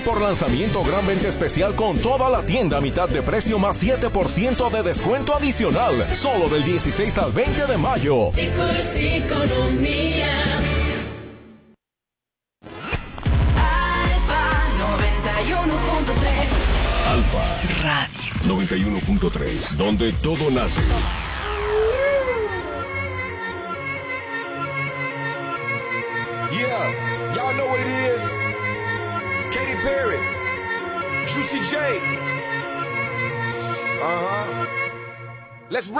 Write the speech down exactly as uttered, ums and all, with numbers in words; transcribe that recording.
Por lanzamiento, gran venta especial con toda la tienda a mitad de precio más siete por ciento de descuento adicional. Solo del dieciséis al veinte de mayo. Licores Economía. Alfa noventa y uno punto tres. Alfa Radio noventa y uno punto tres, donde todo nace. Yeah, y'all know what it is. Katy Perry, Juicy J. Uh-huh. Let's